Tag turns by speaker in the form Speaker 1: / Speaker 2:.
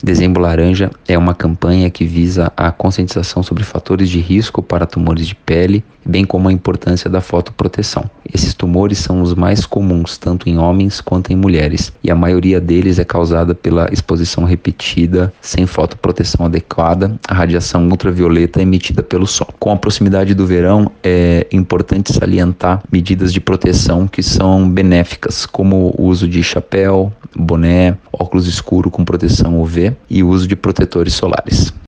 Speaker 1: Dezembro Laranja é uma campanha que visa a conscientização sobre fatores de risco para tumores de pele, bem como a importância da fotoproteção. Esses tumores são os mais comuns, tanto em homens quanto em mulheres, e a maioria deles é causada pela exposição repetida, sem fotoproteção adequada, à radiação ultravioleta emitida pelo sol. Com a proximidade do verão, é importante salientar medidas de proteção que são benéficas, como o uso de chapéu, boné, óculos escuros com proteção UV e o uso de protetores solares.